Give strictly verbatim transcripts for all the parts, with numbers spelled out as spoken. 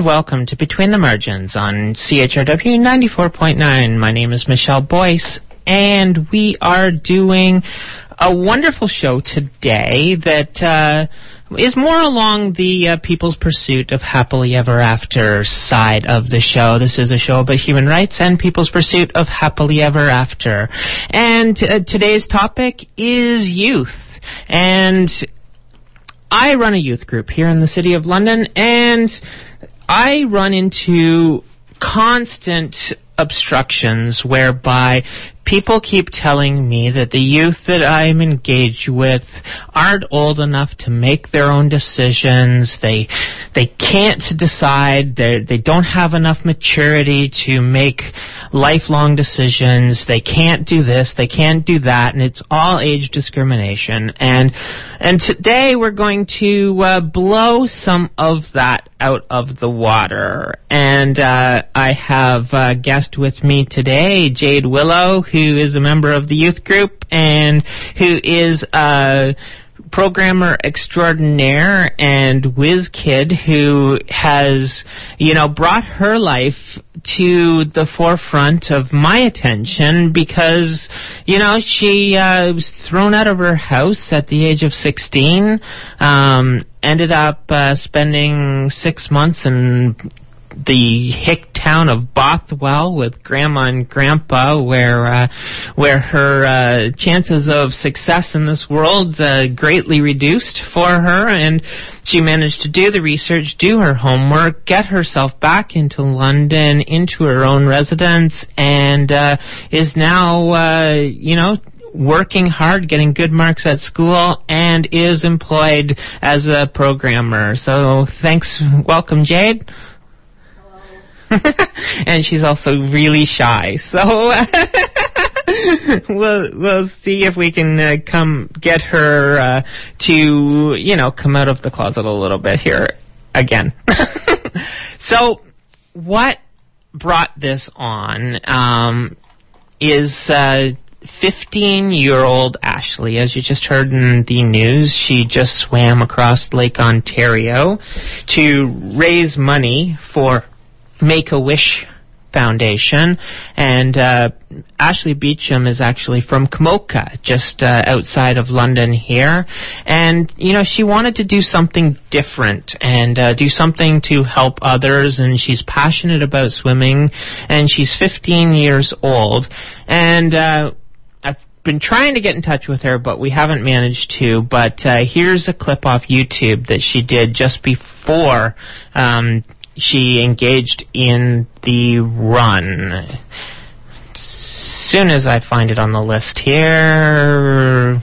welcome to Between the Margins on C H R W ninety-four point nine. My name is Michelle Boyce, and we are doing a wonderful show today that uh, is more along the uh, People's Pursuit of Happily Ever After side of the show. This is a show about human rights and People's Pursuit of Happily Ever After. And uh, today's topic is youth. And I run a youth group here in the City of London, and I run into constant obstructions whereby people keep telling me that the youth that I'm engaged with aren't old enough to make their own decisions. They they can't decide. They they don't have enough maturity to make lifelong decisions. They can't do this. They can't do that. And it's all age discrimination. And and today we're going to uh, blow some of that out of the water. And uh, I have a guest with me today, Jade Willow, who is a member of the youth group and who is a programmer extraordinaire and whiz kid who has, you know, brought her life to the forefront of my attention because, you know, she uh, was thrown out of her house at the age of sixteen, um, ended up uh, spending six months in the hick town of Bothwell with Grandma and Grandpa, where uh, where her uh, chances of success in this world uh, greatly reduced for her, and she managed to do the research, do her homework, get herself back into London, into her own residence, and uh, is now, uh, you know, working hard, getting good marks at school, and is employed as a programmer. So thanks. Welcome, Jade. And she's also really shy, so we'll we'll see if we can uh, come get her uh, to, you know, come out of the closet a little bit here again. So what brought this on um, is uh, fifteen-year-old Ashley. As you just heard in the news, she just swam across Lake Ontario to raise money for Make-A-Wish Foundation, and uh, Ashley Beecham is actually from Kamoka, just uh, outside of London here, and, you know, she wanted to do something different and uh, do something to help others, and she's passionate about swimming, and she's fifteen years old, and uh, I've been trying to get in touch with her, but we haven't managed to, but uh, here's a clip off YouTube that she did just before um she engaged in the run. As soon as I find it on the list here.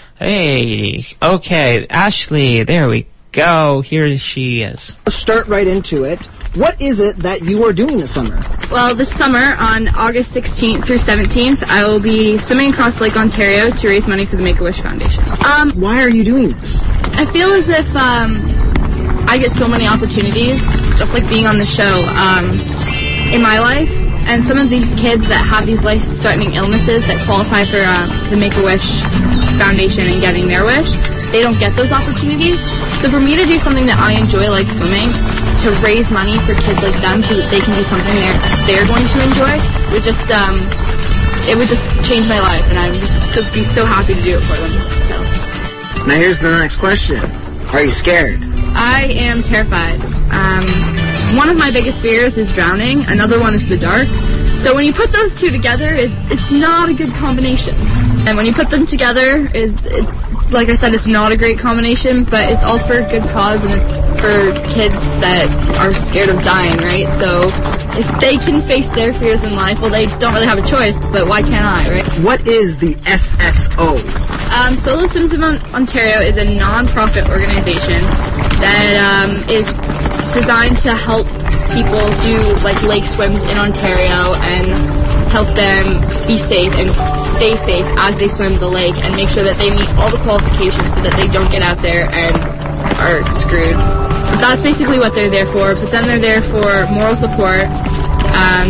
Hey, okay, Ashley, there we go. Here she is. Let's start right into it. What is it that you are doing this summer? Well, this summer, on August sixteenth through seventeenth, I will be swimming across Lake Ontario to raise money for the Make-A-Wish Foundation. Um, Why are you doing this? I feel as if um, I get so many opportunities, just like being on the show, um, in my life. And some of these kids that have these life-threatening illnesses that qualify for uh, the Make-A-Wish Foundation and getting their wish, they don't get those opportunities. So for me to do something that I enjoy, like swimming, to raise money for kids like them so that they can do something they're, they're going to enjoy, would just, um, it would just change my life, and I would just be so happy to do it for them. So. Now here's the next question. Are you scared? I am terrified. Um, one of my biggest fears is drowning. Another one is the dark. So when you put those two together, it's, it's not a good combination. And when you put them together, it's, it's like I said, it's not a great combination, but it's all for a good cause, and it's for kids that are scared of dying, right? So if they can face their fears in life, well, they don't really have a choice, but why can't I, right? What is the S S O? Um, Solo Swims in Ontario is a non-profit organization that um, is designed to help people do like lake swims in Ontario and help them be safe and stay safe as they swim the lake and make sure that they meet all the qualifications so that they don't get out there and are screwed. That's basically what they're there for, but then they're there for moral support. Um,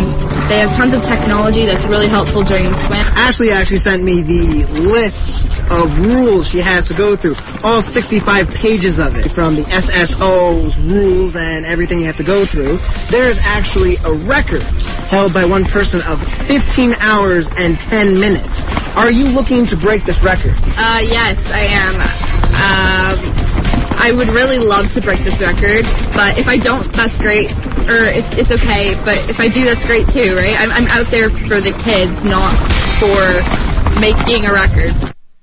They have tons of technology that's really helpful during the swim. Ashley actually sent me the list of rules she has to go through. All sixty-five pages of it, from the S S O's rules and everything you have to go through. There's actually a record held by one person of fifteen hours and ten minutes. Are you looking to break this record? Uh, yes, I am. Um, I would really love to break this record, but if I don't, that's great. Or it's, it's okay, but if I do, that's great too, right? I'm, I'm out there for the kids, not for making a record.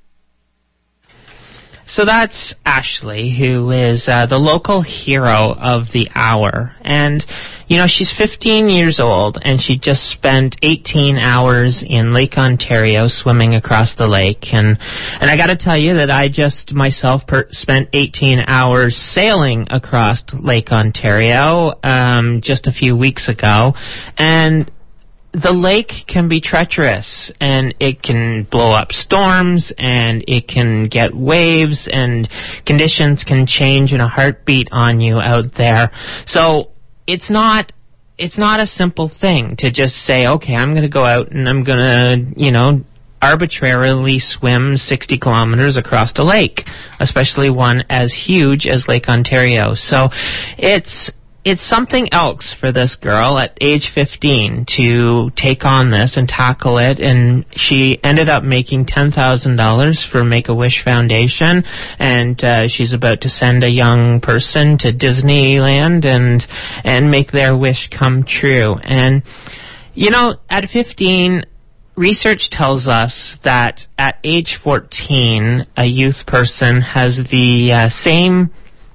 So that's Ashley, who is uh, the local hero of the hour. And, you know, she's fifteen years old, and she just spent eighteen hours in Lake Ontario swimming across the lake. And and I got to tell you that I just myself per- spent eighteen hours sailing across Lake Ontario um, just a few weeks ago. And the lake can be treacherous, and it can blow up storms, and it can get waves, and conditions can change in a heartbeat on you out there. So it's not it's not a simple thing to just say, okay, I'm going to go out and I'm going to, you know, arbitrarily swim sixty kilometers across a lake, especially one as huge as Lake Ontario. So it's It's something else for this girl at age fifteen to take on this and tackle it, and she ended up making ten thousand dollars for Make-A-Wish Foundation, and uh, she's about to send a young person to Disneyland and and make their wish come true. And, you know, at fifteen, research tells us that at age fourteen, a youth person has the uh, same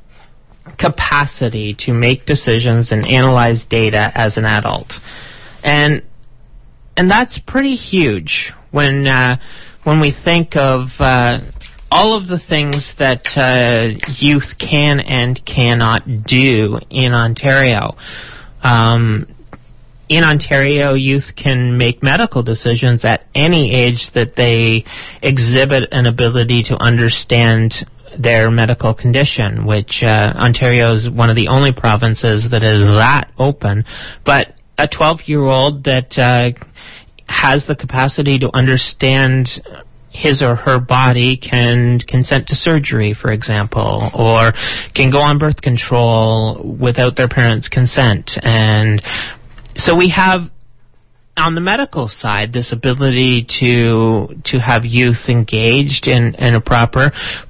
capacity to make decisions and analyze data as an adult, and and that's pretty huge when uh, when we think of uh, all of the things that uh, youth can and cannot do in Ontario. Um, in Ontario, youth can make medical decisions at any age that they exhibit an ability to understand their medical condition, which uh, Ontario is one of the only provinces that is that open. But a twelve-year-old that uh, has the capacity to understand his or her body can consent to surgery, for example, or can go on birth control without their parents' consent. And so we have, on the medical side, this ability to to have youth engaged in, in a proper.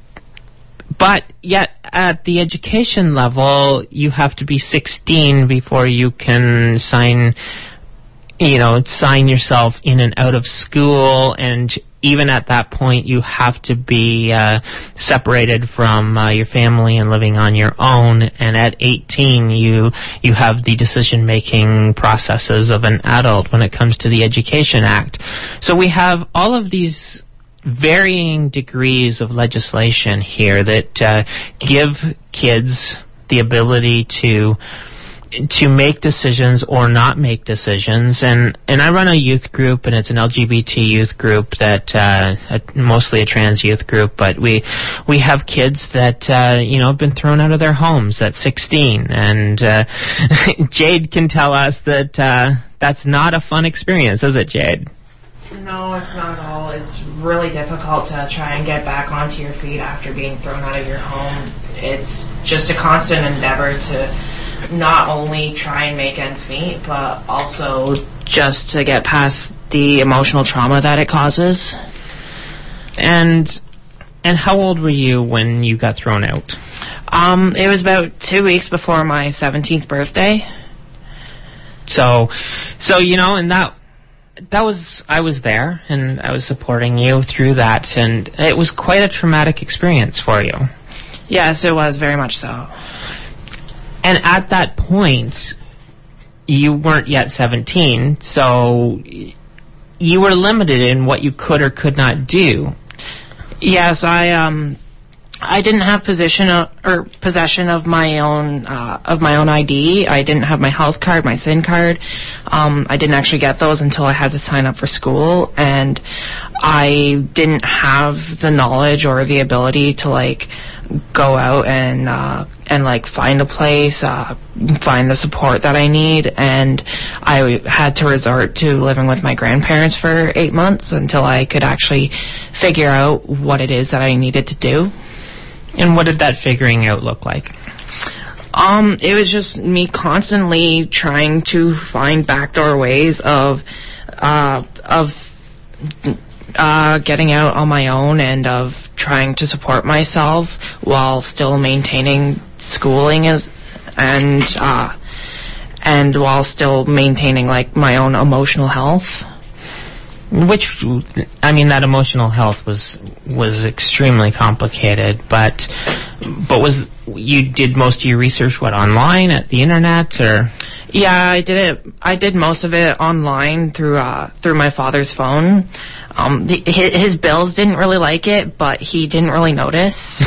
But yet, at the education level, you have to be sixteen before you can sign, you know, sign yourself in and out of school, and even at that point, you have to be uh, separated from uh, your family and living on your own. And at eighteen, you you have the decision-making processes of an adult when it comes to the Education Act. So we have all of these varying degrees of legislation here that uh, give kids the ability to to make decisions or not make decisions. And and I run a youth group, and it's an L G B T youth group that uh, a, mostly a trans youth group, but we we have kids that uh, you know have been thrown out of their homes at sixteen, and uh, Jade can tell us that uh, that's not a fun experience, is it, Jade? No, it's not at all. It's really difficult to try and get back onto your feet after being thrown out of your home. It's just a constant endeavor to not only try and make ends meet, but also just to get past the emotional trauma that it causes. And and how old were you when you got thrown out? Um, it was about two weeks before my seventeenth birthday. So, so you know, and that... That was, I was there, and I was supporting you through that, and it was quite a traumatic experience for you. Yes, it was, very much so. And at that point, you weren't yet seventeen, so you were limited in what you could or could not do. Yes, I um, I didn't have position of, or possession of my own uh, of my own I D. I didn't have my health card, my S I N card. Um, I didn't actually get those until I had to sign up for school, and I didn't have the knowledge or the ability to like go out and uh, and like find a place, uh, find the support that I need, and I had to resort to living with my grandparents for eight months until I could actually figure out what it is that I needed to do. And what did that figuring out look like? Um, it was just me constantly trying to find backdoor ways of uh, of uh, getting out on my own and of trying to support myself while still maintaining schooling as and uh, and while still maintaining like my own emotional health. Which, I mean, that emotional health was was extremely complicated, but but was you did most of your research what, online at the internet, or? Yeah, I did it. I did most of it online through uh, through my father's phone. Um, the, his, his bills didn't really like it, but he didn't really notice.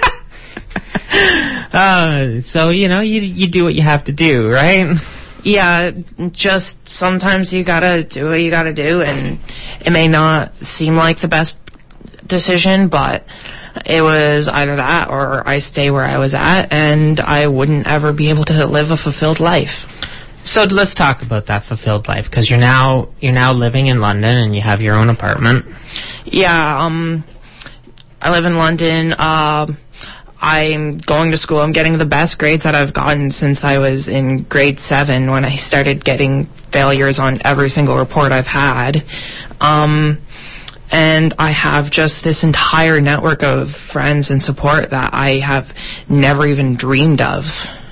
uh, so you know, you you do what you have to do, right? Yeah, just sometimes you gotta do what you gotta do, and it may not seem like the best decision, but it was either that or I stay where I was at, and I wouldn't ever be able to live a fulfilled life. So let's talk about that fulfilled life, because you're now you're now living in London and you have your own apartment. Yeah, um, I live in London. Uh, I'm going to school. I'm getting the best grades that I've gotten since I was in grade seven, when I started getting failures on every single report I've had. Um, and I have just this entire network of friends and support that I have never even dreamed of.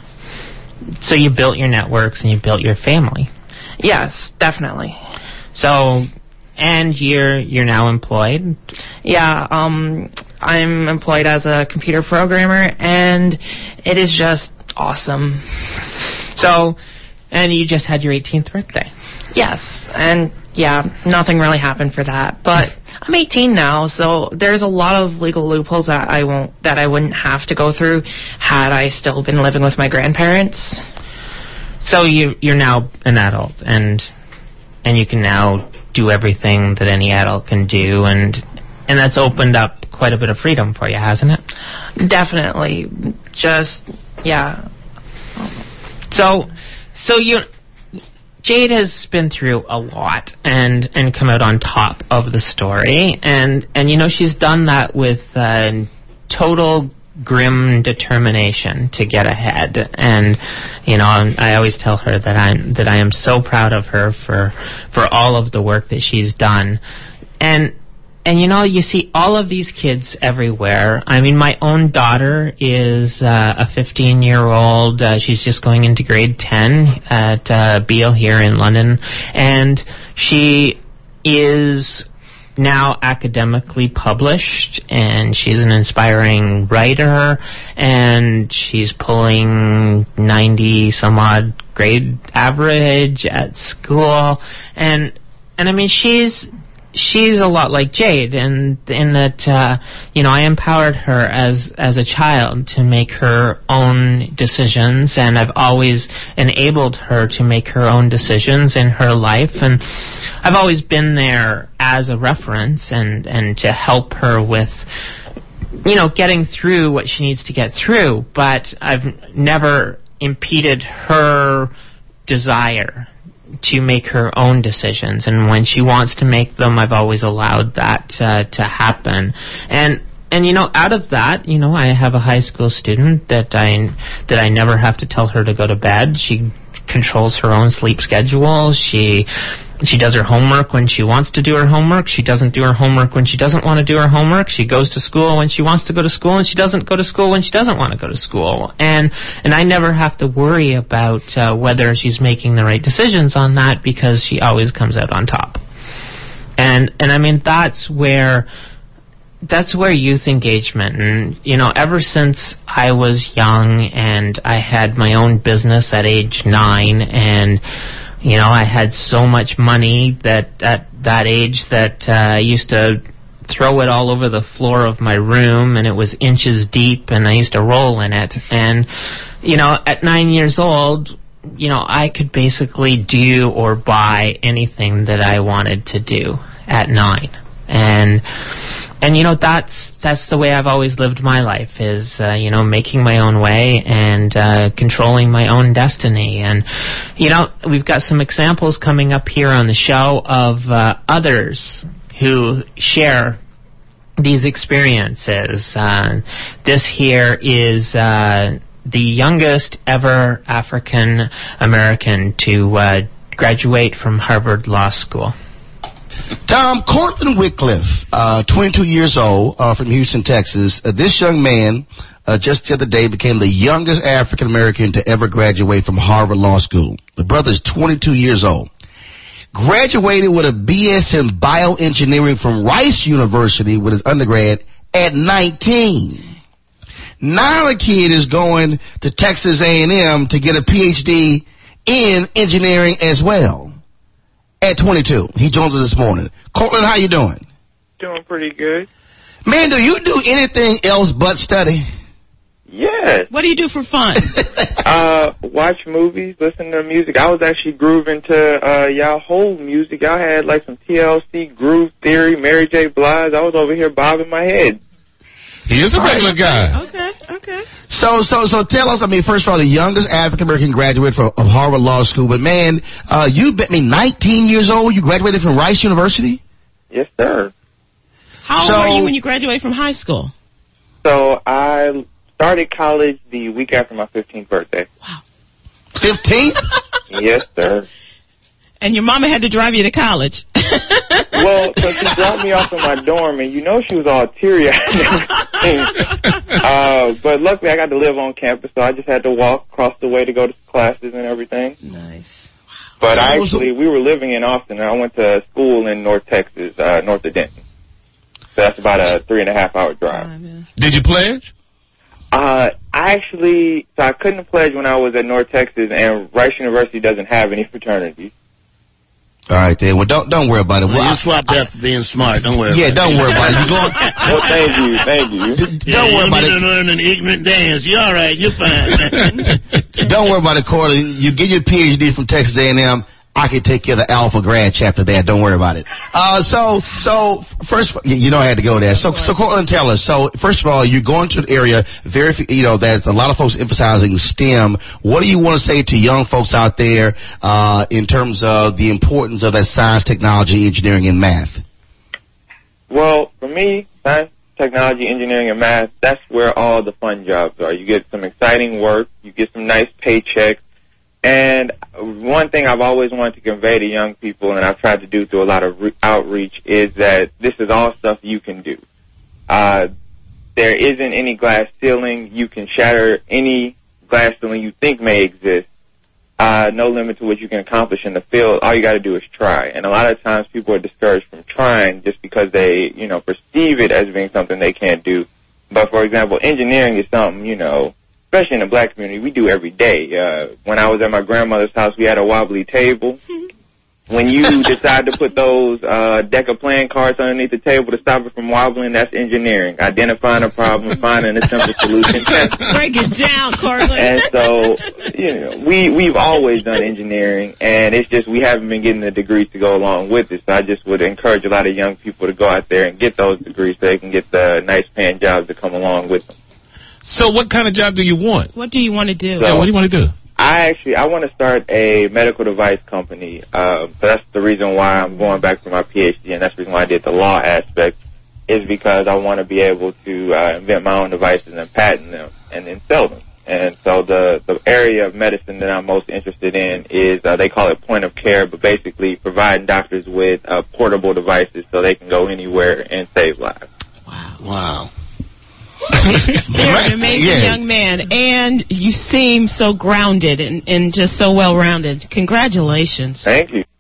So you built your networks and you built your family. Yes, definitely. So, and you're you're now employed? Yeah, um, I'm employed as a computer programmer, and it is just awesome. So, and you just had your eighteenth birthday? Yes, and yeah, nothing really happened for that, but I'm eighteen now, so there's a lot of legal loopholes that I won't, that I wouldn't have to go through had I still been living with my grandparents. So you you're now an adult, and and you can now do everything that any adult can do, and and that's opened up quite a bit of freedom for you, hasn't it? Definitely. Just, yeah. So, so you, Jade has been through a lot and and come out on top of the story, and and you know she's done that with uh, total grim determination to get ahead. And you know, I always tell her that I'm that I am so proud of her for for all of the work that she's done. And And, you know, you see all of these kids everywhere. I mean, my own daughter is uh, a fifteen-year-old. Uh, she's just going into grade ten at uh, Beale here in London. And she is now academically published, and she's an inspiring writer, and she's pulling ninety-some-odd grade average at school. And, and I mean, she's... She's a lot like Jade, in in that uh, you know I empowered her as as a child to make her own decisions, and I've always enabled her to make her own decisions in her life, and I've always been there as a reference and and to help her with you know getting through what she needs to get through, but I've never impeded her desire to make her own decisions, and when she wants to make them, I've always allowed that uh, to happen. And and you know, out of that, you know, I have a high school student that I that I never have to tell her to go to bed. She controls her own sleep schedule. She she does her homework when she wants to do her homework. She doesn't do her homework when she doesn't want to do her homework. She goes to school when she wants to go to school, and she doesn't go to school when she doesn't want to go to school. And and I never have to worry about uh, whether she's making the right decisions on that, because she always comes out on top. And and I mean, that's where that's where youth engagement, and you know, ever since I was young and I had my own business at age nine, and you know, I had so much money that at that age that uh, I used to throw it all over the floor of my room, and it was inches deep, and I used to roll in it. And, you know, at nine years old, you know, I could basically do or buy anything that I wanted to do at nine. And and you know, that's that's the way I've always lived my life, is uh, you know, making my own way and uh, controlling my own destiny. And you know, we've got some examples coming up here on the show of uh, others who share these experiences. Uh, this here is uh, the youngest ever African American to uh, graduate from Harvard Law School. Tom, Cortland Wycliffe, uh, twenty-two years old, uh, from Houston, Texas. Uh, this young man, uh, just the other day, became the youngest African American to ever graduate from Harvard Law School. The brother is twenty-two years old. Graduated with a B S in bioengineering from Rice University with his undergrad at nineteen. Now the kid is going to Texas A and M to get a P H D in engineering as well. At twenty-two. He joins us this morning. Cortland, how you doing? Doing pretty good. Man, do you do anything else but study? Yes. What do you do for fun? uh, watch movies, listen to music. I was actually grooving to uh, y'all whole music. Y'all had like some T L C, Groove Theory, Mary J. Blige. I was over here bobbing my head. He is a regular guy. Okay, okay. So, so, so tell us, I mean, first of all, the youngest African-American graduate from, of Harvard Law School. But, man, uh, you bet me nineteen years old, you graduated from Rice University? Yes, sir. How old So- were you when you graduated from high school? So I started college the week after my fifteenth birthday. Wow. fifteen? Yes, sir. And your mama had to drive you to college. Well, so she dropped me off in my dorm, and you know she was all teary-eyed and everything. Uh, but luckily I got to live on campus, so I just had to walk across the way to go to classes and everything. Nice. But I actually, we were living in Austin, and I went to school in North Texas, uh, north of Denton. So that's about a three and a half hour drive. Did you pledge? Uh, I actually, so I couldn't pledge when I was at North Texas, and Rice University doesn't have any fraternities. All right, then. Well, don't don't worry about it. Well, Well, you swapped that for being smart. Don't worry yeah, about don't it. worry about it. You going? Well, thank you, thank you. Yeah, Don't worry you about need it. to learn an ignorant dance. You're all right. You're fine. Don't worry about it, Corley. You get your P H D from Texas A and M. I can take care of the Alpha grad chapter there. Don't worry about it. Uh, so, so first, you know I had to go there. So, so Cortland, tell us. So, first of all, you're going to an area very, you know, there's a lot of folks emphasizing STEM. What do you want to say to young folks out there uh, in terms of the importance of that science, technology, engineering, and math? Well, for me, science, technology, engineering, and math, that's where all the fun jobs are. You get some exciting work, you get some nice paychecks, and one thing I've always wanted to convey to young people, and I've tried to do through a lot of re- outreach, is that this is all stuff you can do. Uh, there isn't any glass ceiling. You can shatter any glass ceiling you think may exist. Uh, no limit to what you can accomplish in the field. All you got to do is try. And a lot of times people are discouraged from trying just because they, you know, perceive it as being something they can't do. But, for example, engineering is something, you know, especially in the black community, we do every day. Uh, when I was at my grandmother's house, we had a wobbly table. When you decide to put those uh, deck of playing cards underneath the table to stop it from wobbling, that's engineering. Identifying a problem, finding a simple solution. Break it down, Cortland. And so, you know, we, we've always done engineering, and it's just we haven't been getting the degrees to go along with it. So I just would encourage a lot of young people to go out there and get those degrees so they can get the nice paying jobs that come along with them. So what kind of job do you want? What do you want to do? So, Yeah, what do you want to do? I actually, I want to start a medical device company. Uh, but that's the reason why I'm going back for my P H D, and that's the reason why I did the law aspect, is because I want to be able to uh, invent my own devices and patent them and then sell them. And so the, the area of medicine that I'm most interested in is, uh, they call it point of care, but basically providing doctors with uh, portable devices so they can go anywhere and save lives. Wow. Wow. You're an amazing Yeah. young man, and you seem so grounded and, and just so well-rounded. Congratulations. Thank you.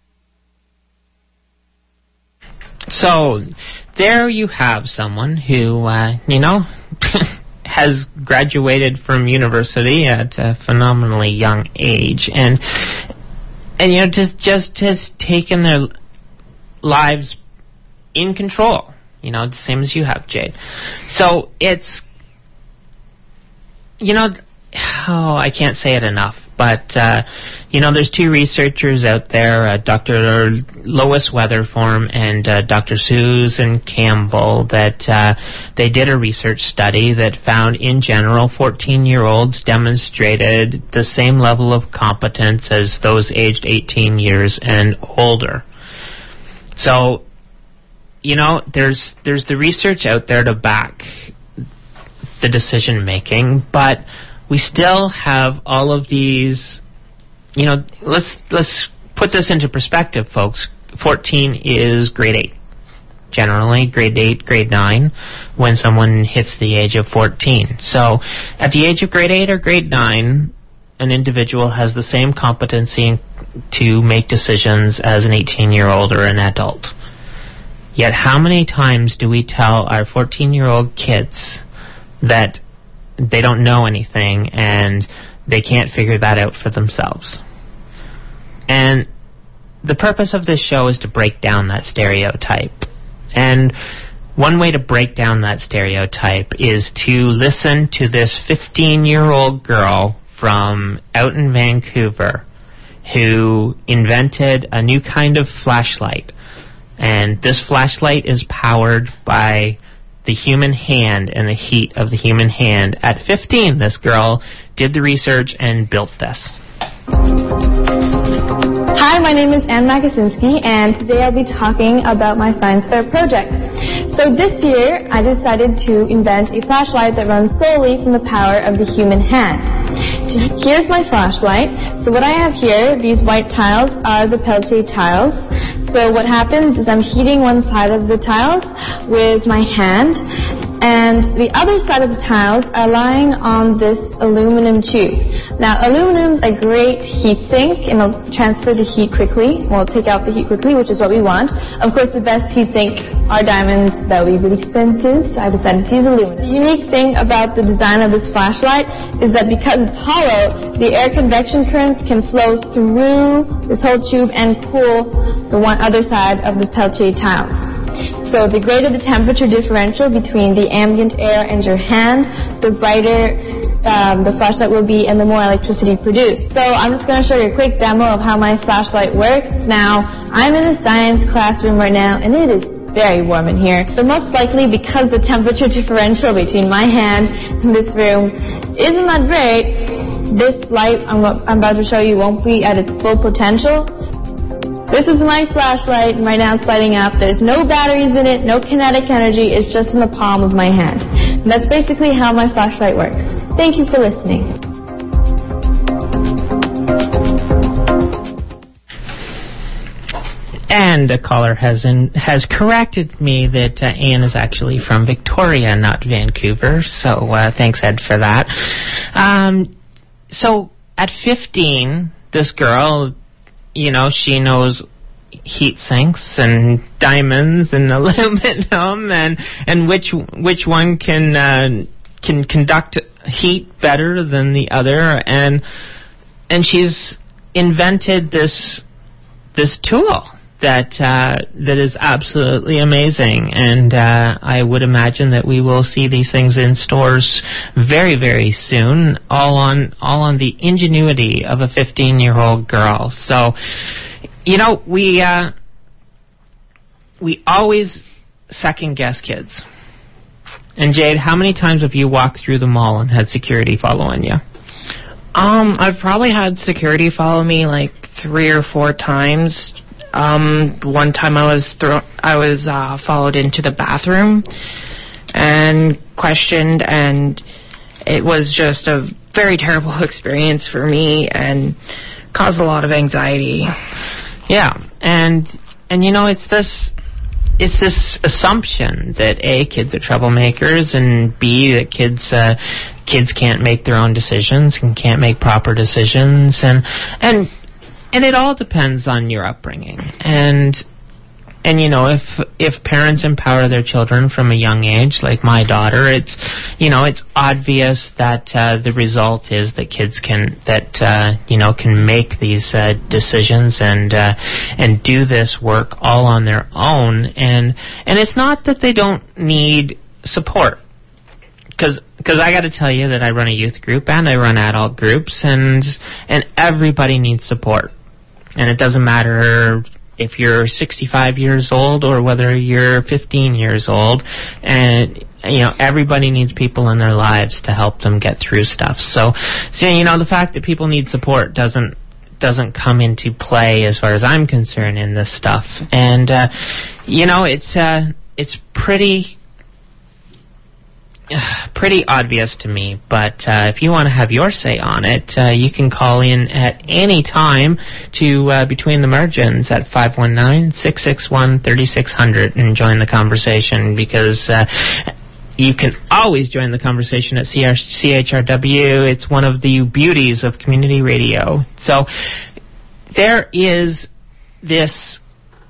So, there you have someone who, uh, you know, has graduated from university at a phenomenally young age, and and you know, just just just taken their lives in control. You know, the same as you have, Jade. So it's, you know, oh, I can't say it enough. But, uh, you know, there's two researchers out there, uh, Doctor Lois Weatherform and uh, Doctor Susan Campbell, that uh, they did a research study that found, in general, fourteen-year-olds demonstrated the same level of competence as those aged eighteen years and older. So, you know, there's there's the research out there to back the decision-making, but we still have all of these, you know, let's let's put this into perspective, folks. fourteen is grade eight. Generally, grade eight, grade nine, when someone hits the age of fourteen. So, at the age of grade eight or grade nine, an individual has the same competency to make decisions as an eighteen-year-old or an adult. Yet, how many times do we tell our fourteen-year-old kids that they don't know anything and they can't figure that out for themselves? And the purpose of this show is to break down that stereotype. And one way to break down that stereotype is to listen to this fifteen-year-old girl from out in Vancouver who invented a new kind of flashlight. And this flashlight is powered by the human hand and the heat of the human hand. At fifteen, this girl did the research and built this. Hi, my name is Anne Magasinski, and today I'll be talking about my science fair project. So this year, I decided to invent a flashlight that runs solely from the power of the human hand. Here's my flashlight. So what I have here, these white tiles, are the Peltier tiles. So what happens is I'm heating one side of the tiles with my hand, and the other side of the tiles are lying on this aluminum tube. Now, aluminum's a great heat sink, and it'll transfer the heat quickly. Well, take out the heat quickly, which is what we want. Of course, the best heat sink are diamonds. That would be really expensive, so I decided to use aluminum. The unique thing about the design of this flashlight is that because it's hollow, the air convection currents can flow through this whole tube and cool the one other side of the Peltier tiles. So the greater the temperature differential between the ambient air and your hand, the brighter um, the flashlight will be and the more electricity produced. So I'm just going to show you a quick demo of how my flashlight works. Now, I'm in a science classroom right now, and it is very warm in here. So most likely, because the temperature differential between my hand and this room isn't that great, this light I'm, I'm about to show you won't be at its full potential. This is my flashlight, and right now it's lighting up. There's no batteries in it, no kinetic energy. It's just in the palm of my hand. And that's basically how my flashlight works. Thank you for listening. And a caller has in, has corrected me that uh, Anne is actually from Victoria, not Vancouver. So uh, thanks, Ed, for that. Um, so at fifteen, this girl, you know, she knows heat sinks and diamonds and aluminum and and which which one can uh, can conduct heat better than the other, and and she's invented this this tool that uh, that is absolutely amazing, and uh, I would imagine that we will see these things in stores very, very soon, all on all on the ingenuity of a fifteen-year-old girl. So, you know, we uh, we always second-guess kids. And Jade, how many times have you walked through the mall and had security following you? Um, I've probably had security follow me like three or four times. Um, one time I was thro- I was uh, followed into the bathroom and questioned, and it was just a very terrible experience for me and caused a lot of anxiety. Yeah, and and you know, it's this it's this assumption that A, kids are troublemakers, and B, that kids uh, kids can't make their own decisions and can't make proper decisions, and and. And it all depends on your upbringing. And, and you know, if if parents empower their children from a young age, like my daughter, it's, you know, it's obvious that uh, the result is that kids can, that, uh, you know, can make these uh, decisions and uh, and do this work all on their own. And and it's not that they don't need support. because because I got to tell you that I run a youth group and I run adult groups, and and everybody needs support, and it doesn't matter if you're sixty-five years old or whether you're fifteen years old, and you know, everybody needs people in their lives to help them get through stuff. So, so you know, the fact that people need support doesn't doesn't come into play as far as I'm concerned in this stuff. And uh, you know, it's uh, it's pretty pretty obvious to me, but uh, if you want to have your say on it, uh, you can call in at any time to uh, Between the Margins at five one nine, six six one, three six zero zero and join the conversation, because uh, you can always join the conversation at C H R W. It's one of the beauties of community radio. So there is this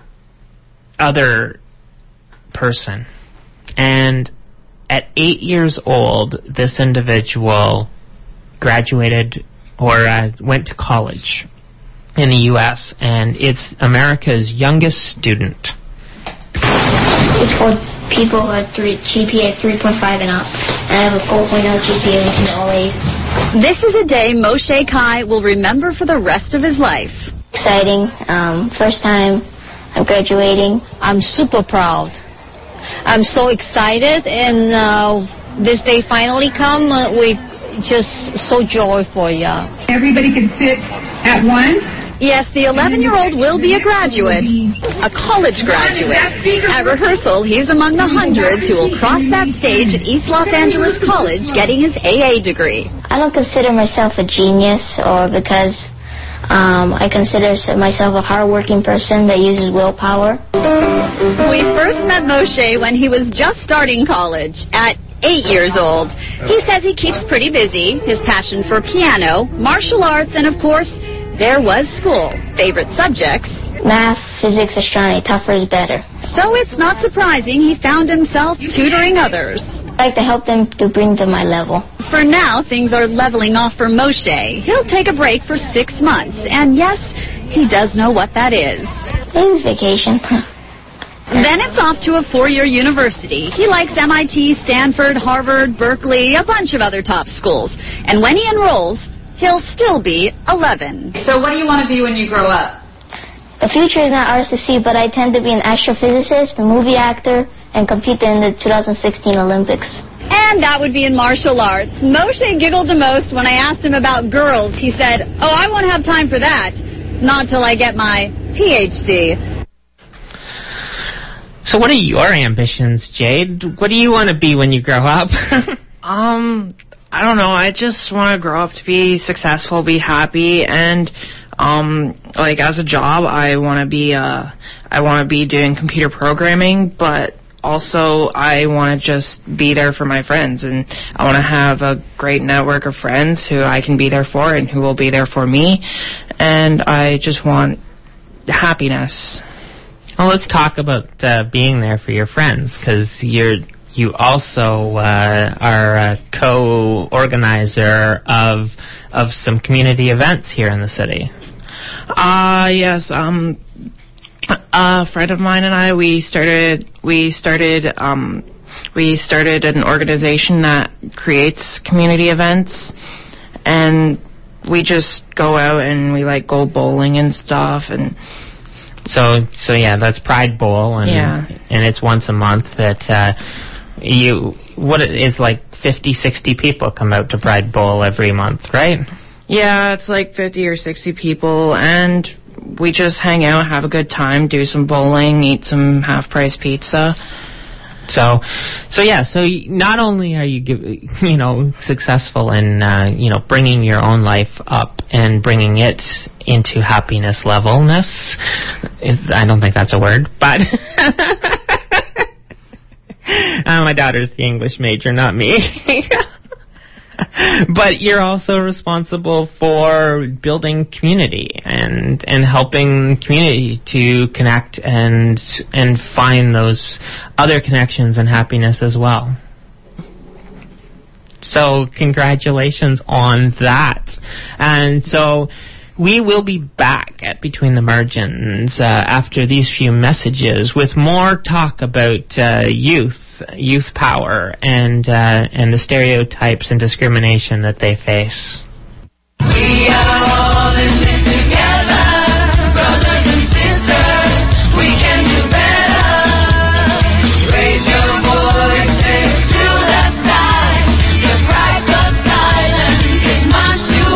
other person, and at eight years old, this individual graduated or uh, went to college in the U S, and it's America's youngest student. It's for people who have three, G P A three point five and up, and I have a four point oh G P A, which is all A's. This is a day Moshe Kai will remember for the rest of his life. Exciting. Um, first time I'm graduating. I'm super proud. I'm so excited, and uh, this day finally come. Uh, we just so joyful, yeah. Everybody can sit at once. Yes, the eleven-year-old will be a graduate, a college graduate. At rehearsal, he's among the hundreds who will cross that stage at East Los Angeles College getting his A A degree. I don't consider myself a genius, or because um, I consider myself a hardworking person that uses willpower. We first met Moshe when he was just starting college at eight years old. He says he keeps pretty busy, his passion for piano, martial arts, and of course, there was school. Favorite subjects? Math, physics, astronomy. Tougher is better. So it's not surprising he found himself tutoring others. I like to help them to bring to my level. For now, things are leveling off for Moshe. He'll take a break for six months. And yes, he does know what that is. Maybe vacation. Then it's off to a four-year university. He likes M I T, Stanford, Harvard, Berkeley, a bunch of other top schools. And when he enrolls, he'll still be eleven. So what do you want to be when you grow up? The future is not ours to see, but I tend to be an astrophysicist, a movie actor, and compete in the two thousand sixteen Olympics. And that would be in martial arts. Moshe giggled the most when I asked him about girls. He said, oh, I won't have time for that. Not till I get my P H D. So what are your ambitions, Jade? What do you want to be when you grow up? um, I don't know. I just want to grow up to be successful, be happy, and um, like as a job, I want to be uh, I want to be doing computer programming, but also I want to just be there for my friends, and I want to have a great network of friends who I can be there for and who will be there for me, and I just want happiness. Well, let's talk about uh, being there for your friends, because you're you also uh, are a co-organizer of of some community events here in the city. Ah, uh, yes. Um, a friend of mine and I we started we started um, we started an organization that creates community events, and we just go out and we like go bowling and stuff. And So, so yeah, that's Pride Bowl, and yeah. and it's once a month that uh, you what it is like fifty, sixty people come out to Pride Bowl every month, right? Yeah, it's like fifty or sixty people, and we just hang out, have a good time, do some bowling, eat some half-price pizza. So, so yeah, so not only are you, give, you know, successful in, uh, you know, bringing your own life up and bringing it into happiness levelness. I don't think that's a word, but uh, my daughter's the English major, not me. But you're also responsible for building community and and helping community to connect and and find those other connections and happiness as well. So congratulations on that. And so we will be back at Between the Margins uh, after these few messages with more talk about uh, youth youth power, and uh, and the stereotypes and discrimination that they face. We are all in this together, brothers and sisters, we can do better. Raise your voices to the sky, the price of silence is much too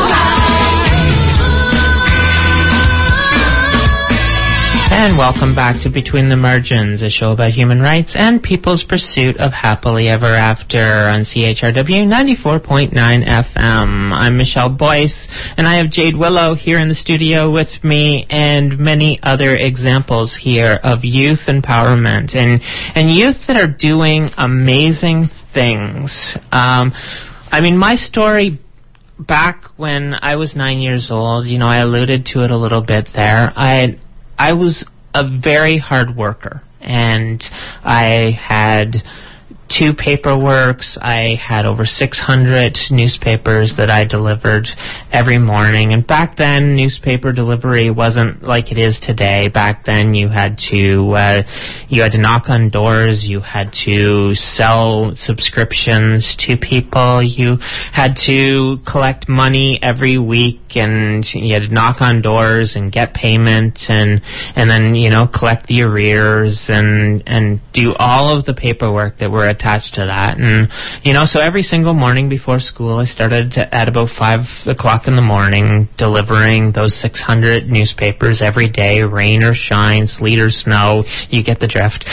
high. And welcome back to Between the Margins, a show about human rights and people's pursuit of happily ever after on C H R W ninety-four point nine F M. I'm Michelle Boyce, and I have Jade Willow here in the studio with me, and many other examples here of youth empowerment and, and youth that are doing amazing things. Um, I mean, my story back when I was nine years old, you know, I alluded to it a little bit there. I I was a very hard worker, and I had two paperworks. I had over six hundred newspapers that I delivered every morning. And back then, newspaper delivery wasn't like it is today. Back then, you had to uh, you had to knock on doors. You had to sell subscriptions to people. You had to collect money every week, and you had to knock on doors and get payment, and and then you know collect the arrears and and do all of the paperwork that were attached to that. And you know so every single morning before school, I started at about five o'clock in the morning delivering those six hundred newspapers every day, rain or shine, sleet or snow, you get the drift.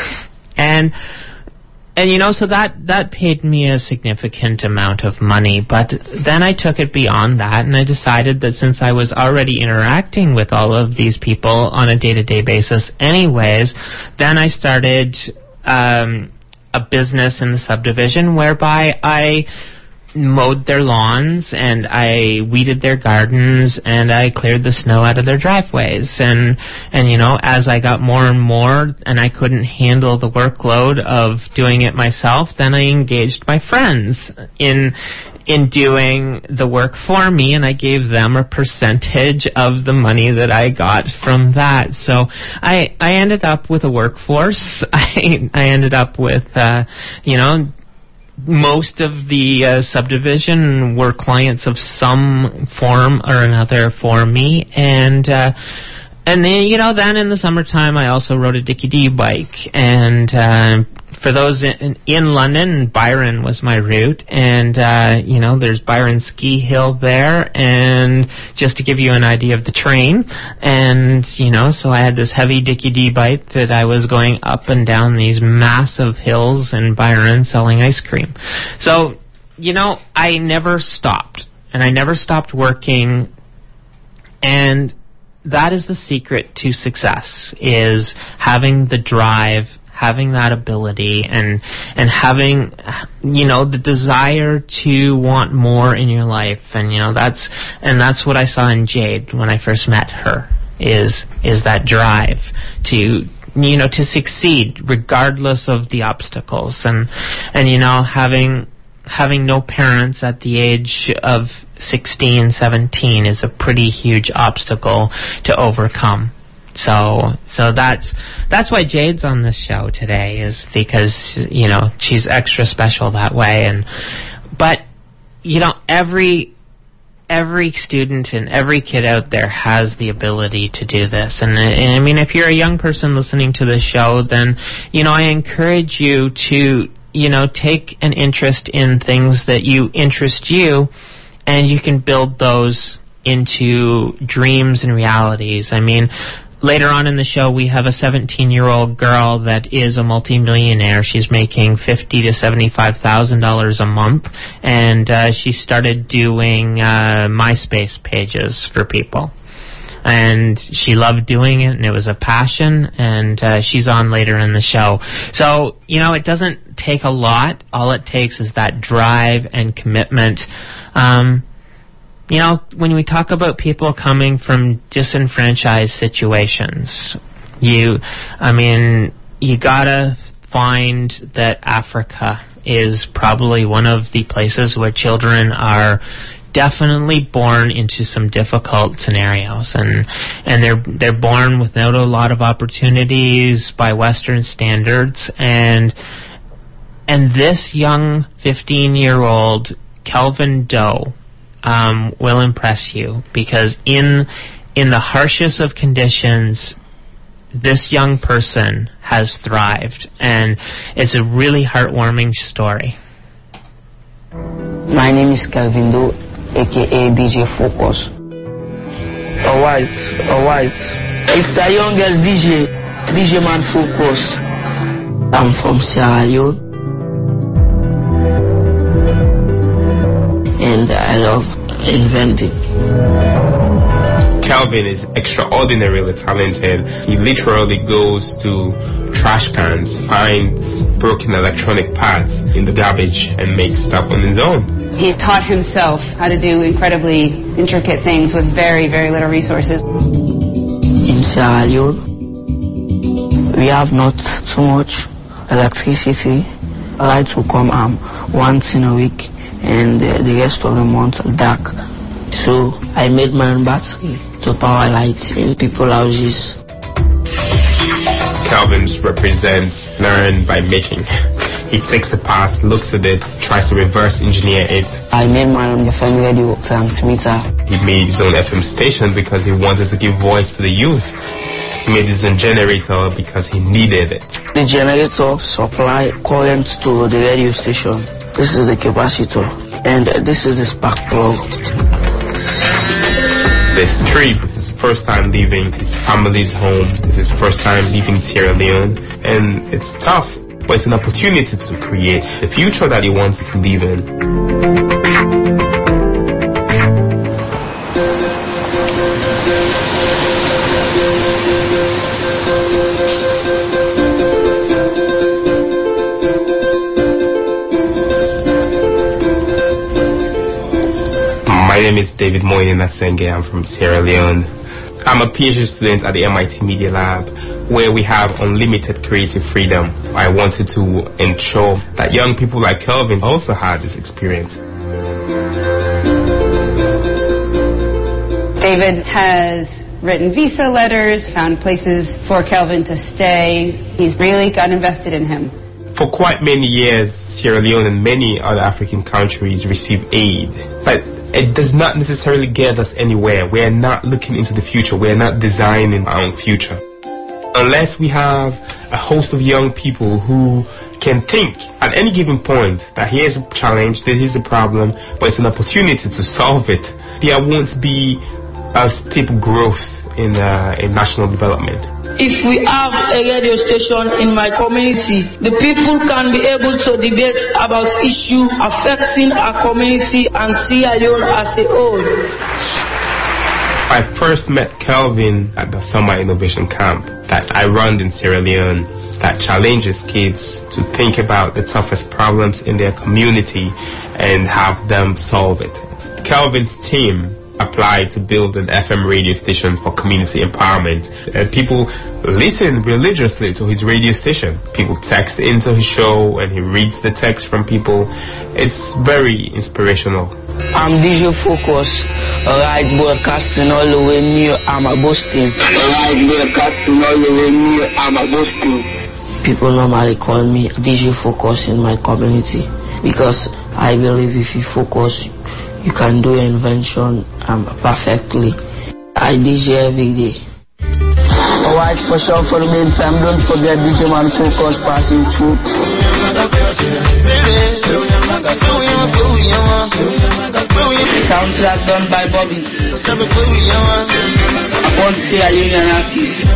and And, you know, so that, that paid me a significant amount of money. But then I took it beyond that, and I decided that since I was already interacting with all of these people on a day-to-day basis anyways, then I started um, a business in the subdivision whereby I mowed their lawns, and I weeded their gardens, and I cleared the snow out of their driveways. And, and you know, as I got more and more, and I couldn't handle the workload of doing it myself, then I engaged my friends in in doing the work for me, and I gave them a percentage of the money that I got from that. So I, I ended up with a workforce. I, I ended up with, uh, you know, most of the uh, subdivision were clients of some form or another for me, and uh, and then you know then in the summertime I also rode a Dickie D bike, and uh, for those in, in London, Byron was my route, and uh, you know there's Byron Ski Hill there, and just to give you an idea of the terrain, and you know so I had this heavy Dickie D bike that I was going up and down these massive hills in Byron selling ice cream. So you know I never stopped, and I never stopped working, and that is the secret to success, is having the drive, having that ability, and and having, you know, the desire to want more in your life. And you know that's and that's what I saw in Jade when I first met her, is is that drive to you know to succeed regardless of the obstacles. And and you know having having no parents at the age of sixteen, seventeen is a pretty huge obstacle to overcome. So, so that's that's why Jade's on this show today, is because you know she's extra special that way. And but you know every every student and every kid out there has the ability to do this. And, and I mean, if you're a young person listening to this show, then you know I encourage you to you know take an interest in things that you interest you, and you can build those into dreams and realities. I mean, later on in the show, we have a seventeen-year-old girl that is a multimillionaire. She's making fifty to seventy-five thousand dollars a month, and uh, she started doing uh, MySpace pages for people. And she loved doing it, and it was a passion, and uh, she's on later in the show. So, you know, it doesn't take a lot. All it takes is that drive and commitment. Um, you know, when we talk about people coming from disenfranchised situations, you, I mean, you gotta find that Africa is probably one of the places where children are definitely born into some difficult scenarios, and and they're they're born without a lot of opportunities by Western standards, and And this young fifteen-year-old Kelvin Doe um, will impress you, because in in the harshest of conditions, this young person has thrived, and it's a really heartwarming story. My name is Kelvin Doe, aka D J Focus. Alright, alright. It's the youngest D J, D J Man Focus. I'm from Sierra Leone, and I love inventing. Kelvin is extraordinarily talented. He literally goes to trash cans, finds broken electronic parts in the garbage, and makes stuff on his own. He's taught himself how to do incredibly intricate things with very, very little resources. In Sierra Leone, we have not so much electricity. Lights will come um, once in a week, and uh, the rest of the month are dark. So I made my own battery to power lights in people's houses. Kelvin represents learn by making. He takes a part, looks at it, tries to reverse engineer it. I made my own F M radio transmitter. He made his own F M station because he wanted to give voice to the youth. He made his own generator because he needed it. The generator supply current to the radio station. This is the capacitor, and this is the spark plug. This trip, this is his first time leaving his family's home. This is his first time leaving Sierra Leone, and it's tough, but it's an opportunity to create the future that he wants to live in. My name is David Moyne Nasenge. I'm from Sierra Leone. I'm a PhD student at the M I T Media Lab, where we have unlimited creative freedom. I wanted to ensure that young people like Kelvin also had this experience. David has written visa letters, found places for Kelvin to stay. He's really got invested in him. For quite many years, Sierra Leone and many other African countries receive aid, but it does not necessarily get us anywhere. We are not looking into the future. We are not designing our own future. Unless we have a host of young people who can think at any given point that here's a challenge, this is a problem, but it's an opportunity to solve it, there won't be a steep growth in, uh, in national development. If we have a radio station in my community, the people can be able to debate about issues affecting our community and Sierra Leone as a whole. I first met Kelvin at the Summer Innovation Camp that I run in Sierra Leone that challenges kids to think about the toughest problems in their community and have them solve it. Kelvin's team applied to build an F M radio station for community empowerment. Uh, people listen religiously to his radio station. People text into his show and he reads the text from people. It's very inspirational. I'm D J Focus, alright, broadcasting all the way near Amaboston. Alright, broadcasting all the way near Amaboston. People normally call me D J Focus in my community because I believe if you focus, you can do your invention um, perfectly. I D J every day. Alright, for sure, for the meantime, don't forget D J Man Focus passing through. Soundtrack done by Bobby. Upon Sierra Union artist.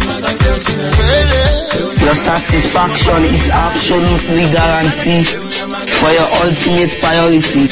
Your satisfaction is absolutely guaranteed for your ultimate priority.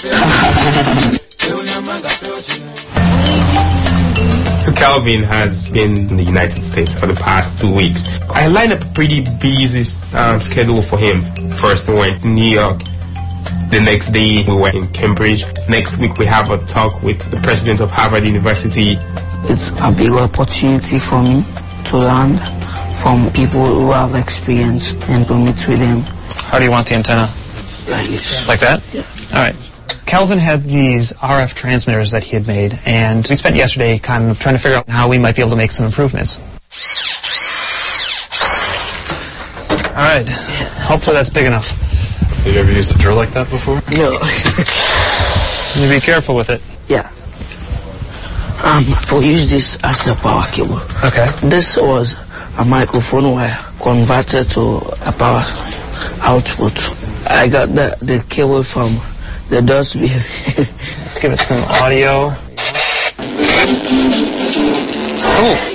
So Kelvin has been in the United States for the past two weeks. I lined up a pretty busy um, schedule for him. First we went to New York. The next day we were in Cambridge. Next week we have a talk with the president of Harvard University. It's a big opportunity for me to learn from people who have experience and to meet with them. How do you want the antenna? Like this. Like that? Yeah. All right. Kelvin had these R F transmitters that he had made, and we spent yesterday kind of trying to figure out how we might be able to make some improvements. All right. Hopefully that's big enough. Have you ever used a drill like that before? No. You be careful with it. Yeah. Um, for use this as a power cable. Okay. This was a microphone wire converted to a power output. I got the, the cable from the dustbin. Let's give it some audio. Oh.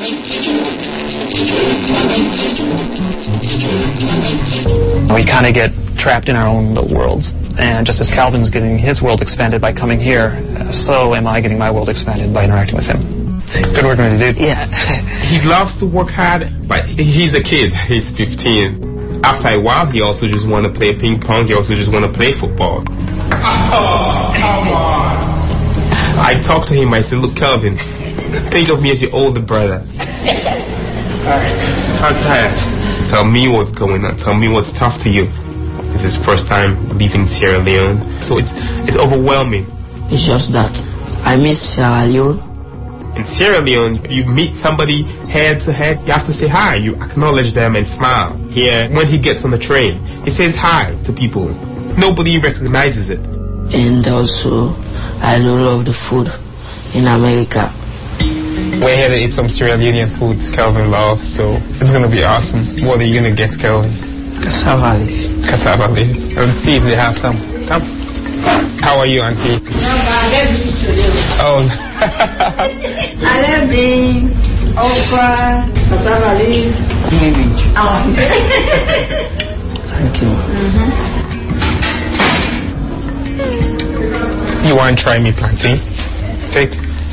We kind of get trapped in our own little worlds. And just as Calvin's getting his world expanded by coming here, so am I getting my world expanded by interacting with him. Good work, my dude. Yeah. He loves to work hard, but he's a kid. He's fifteen. After a while, he also just want to play ping pong. He also just want to play football. Oh, come on. I talked to him. I said, look, Calvin, think of me as your older brother. Alright, I'm tired. Tell me what's going on. Tell me what's tough to you. It's his first time leaving Sierra Leone, so it's it's overwhelming. It's just that I miss Sierra Leone. In Sierra Leone, if you meet somebody head to head, you have to say hi. You acknowledge them and smile. Here, when he gets on the train, he says hi to people. Nobody recognizes it. And also, I do love the food in America. We're here to eat some Sierra Leonean food Calvin loves, so it's going to be awesome. What are you going to get, Calvin? Cassava leaves. Cassava leaves. Let's see if they have some. Come. How are you, Auntie? Oh. I love beans, okra, cassava leaves. Maybe. Oh. Thank you. Mm-hmm. You want to try me plantain? Take.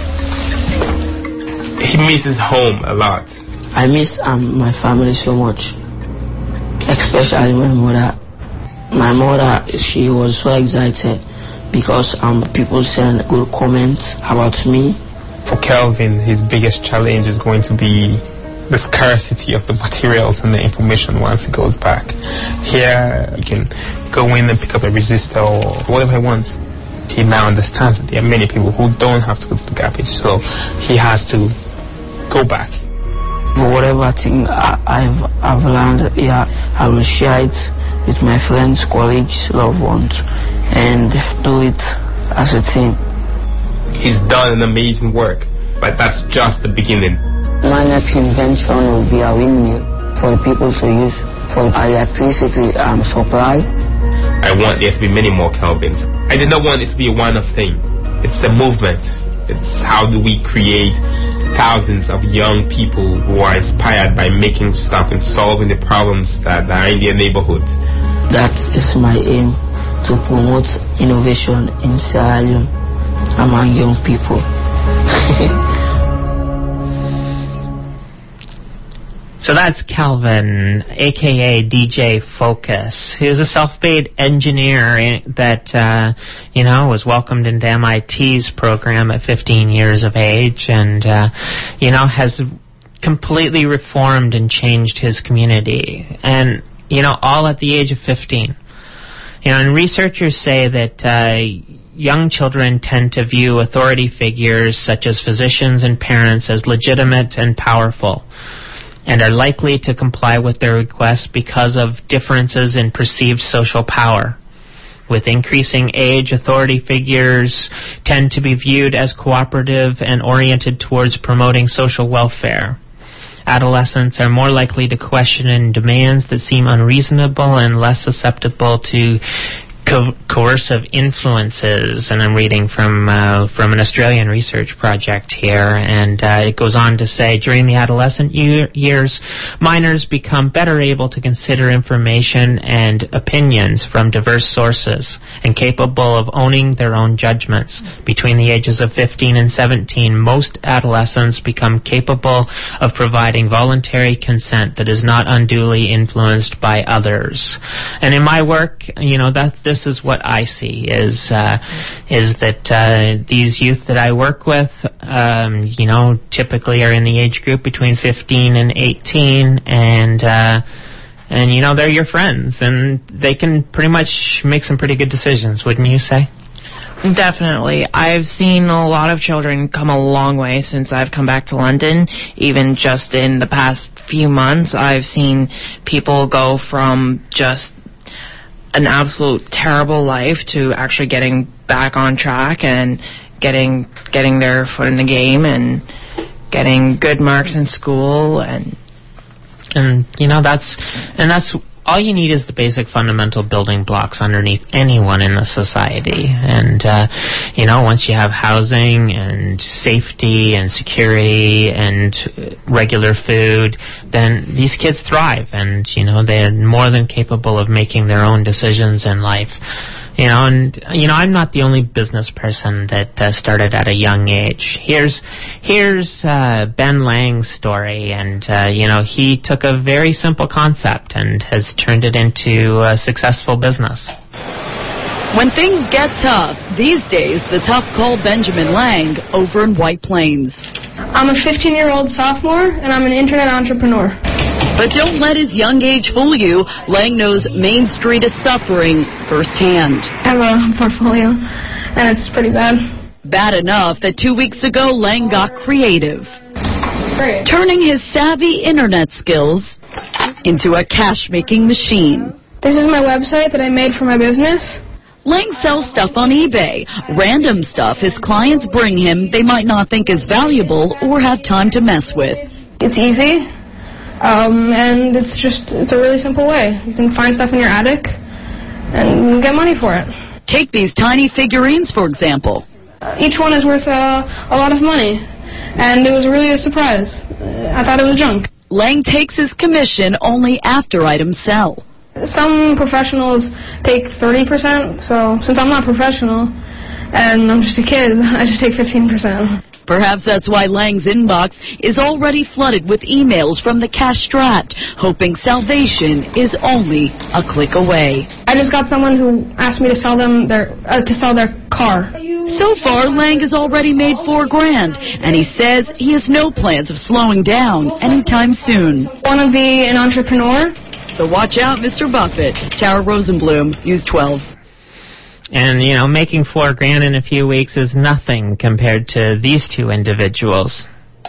He misses home a lot. I miss um, my family so much. Especially my mother. My mother, she was so excited because um people send good comments about me. For Calvin, his biggest challenge is going to be the scarcity of the materials and the information once he goes back. Here, he can go in and pick up a resistor or whatever he wants. He now understands that there are many people who don't have to go to the garbage, so he has to go back. For whatever thing I, I've I've learned, yeah, I will share it with my friends, colleagues, loved ones, and do it as a team. He's done an amazing work, but that's just the beginning. My next invention will be a windmill for people to use for electricity um, supply. I want there to be many more Calvins. I did not want it to be a one-off thing. It's a movement. It's how do we create thousands of young people who are inspired by making stuff and solving the problems that are in their neighborhood. That is my aim, to promote innovation in Sierra Leone among young people. So that's Calvin, a k a. D J Focus, who's a self-made engineer that, uh, you know, was welcomed into M I T's program at fifteen years of age and, uh, you know, has completely reformed and changed his community. And, you know, all at the age of fifteen. You know, and researchers say that uh, young children tend to view authority figures such as physicians and parents as legitimate and powerful, and are likely to comply with their requests because of differences in perceived social power. With increasing age, authority figures tend to be viewed as cooperative and oriented towards promoting social welfare. Adolescents are more likely to question demands that seem unreasonable and less susceptible to Co- coercive influences, and I'm reading from uh, from an Australian research project here, and uh, it goes on to say, during the adolescent year, years, minors become better able to consider information and opinions from diverse sources and capable of owning their own judgments. Between the ages of fifteen and seventeen, most adolescents become capable of providing voluntary consent that is not unduly influenced by others. And in my work, you know, that this This is what I see is uh, is that uh, these youth that I work with, um, you know, typically are in the age group between fifteen and eighteen, and uh, and you know they're your friends, and they can pretty much make some pretty good decisions, wouldn't you say? Definitely. I've seen a lot of children come a long way since I've come back to London. Even just in the past few months, I've seen people go from just an absolute terrible life to actually getting back on track and getting getting their foot in the game and getting good marks in school. and and you know that's and that's all you need is the basic fundamental building blocks underneath anyone in a society. And, uh, you know, once you have housing and safety and security and regular food, then these kids thrive. And, you know, they're more than capable of making their own decisions in life. You know, and, you know, I'm not the only business person that uh, started at a young age. Here's here's uh, Ben Lang's story, and, uh, you know, he took a very simple concept and has turned it into a successful business. When things get tough, these days, the tough call Benjamin Lang over in White Plains. I'm a fifteen-year-old sophomore, and I'm an internet entrepreneur. But don't let his young age fool you. Lang knows Main Street is suffering firsthand. I have a portfolio, and it's pretty bad. Bad enough that two weeks ago, Lang got creative. Great. Turning his savvy internet skills into a cash-making machine. This is my website that I made for my business. Lang sells stuff on eBay. Random stuff his clients bring him they might not think is valuable or have time to mess with. It's easy, um, and it's just, it's a really simple way. You can find stuff in your attic and get money for it. Take these tiny figurines, for example. Uh, each one is worth uh, a lot of money, and it was really a surprise. I thought it was junk. Lang takes his commission only after items sell. Some professionals take thirty percent, so since I'm not professional and I'm just a kid, I just take fifteen percent. Perhaps that's why Lang's inbox is already flooded with emails from the cash-strapped, hoping salvation is only a click away. I just got someone who asked me to sell them their uh, to sell their car. So far, Lang has already made four grand, and he says he has no plans of slowing down anytime soon. Want to be an entrepreneur? So watch out, Mister Buffett. Tara Rosenblum, News twelve. And, you know, making four grand in a few weeks is nothing compared to these two individuals.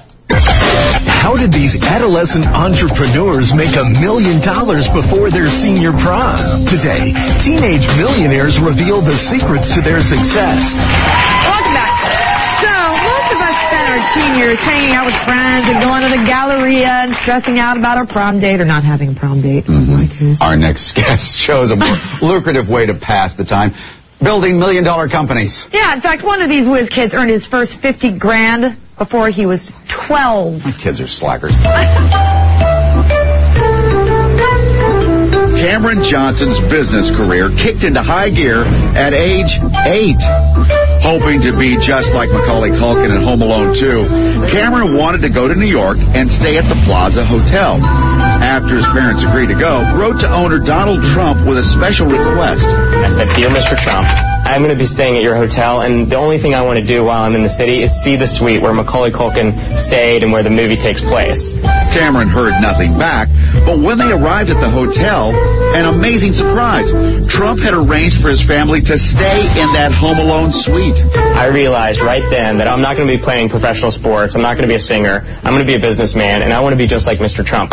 How did these adolescent entrepreneurs make a million dollars before their senior prom? Today, teenage millionaires reveal the secrets to their success. Welcome back. So, most of us spend our teen years hanging out with friends and going to the Galleria and stressing out about our prom date or not having a prom date. Mm-hmm. Our next guest shows a more lucrative way to pass the time. Building million-dollar companies. Yeah, in fact, one of these whiz kids earned his first fifty grand before he was twelve. My kids are slackers. Cameron Johnson's business career kicked into high gear at age eight. Hoping to be just like Macaulay Culkin in Home Alone two, Cameron wanted to go to New York and stay at the Plaza Hotel. After his parents agreed to go, wrote to owner Donald Trump with a special request. I said, "Dear Mister Trump, I'm going to be staying at your hotel, and the only thing I want to do while I'm in the city is see the suite where Macaulay Culkin stayed and where the movie takes place." Cameron heard nothing back, but when they arrived at the hotel, an amazing surprise. Trump had arranged for his family to stay in that Home Alone suite. I realized right then that I'm not going to be playing professional sports, I'm not going to be a singer, I'm going to be a businessman, and I want to be just like Mister Trump.